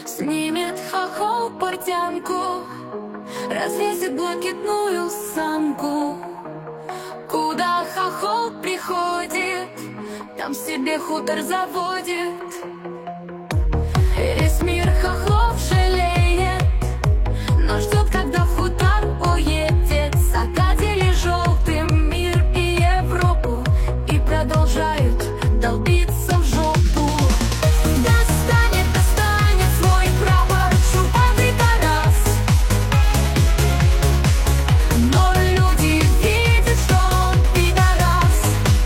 Снимет хохол портянку, развесит блакитную санку. Куда хохол приходит, там себе хутор заводит. Весь мир хохлов жалеет, но ждет, когда в хутор уедет. Закатили желтым мир и Европу и продолжают долбиться в жопу. Достанет свой прапор чубатый Тарас, но люди видят, что он пидорас.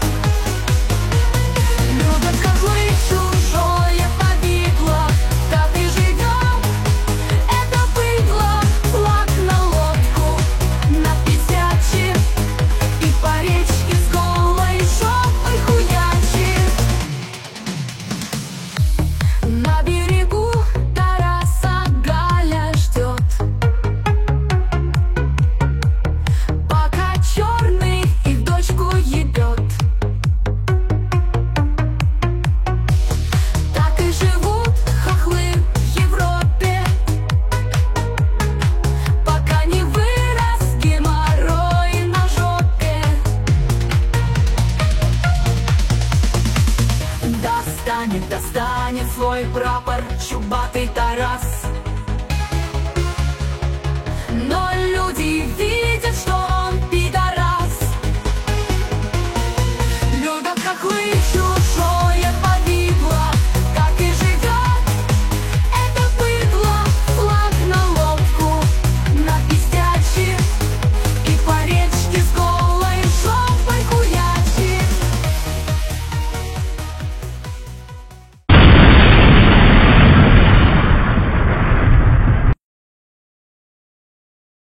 Любят хохлы чужое повидло, так и живем, это быдло. Флаг на лодку написячи и по речке с голой жопой хуячи. На берегу Тараса Галя ждет, пока черный их дочку ебет. Так и живут хохлы в Европе, пока не вырос геморрой на жопе. Достанет свой прапор чубатый Тарас, но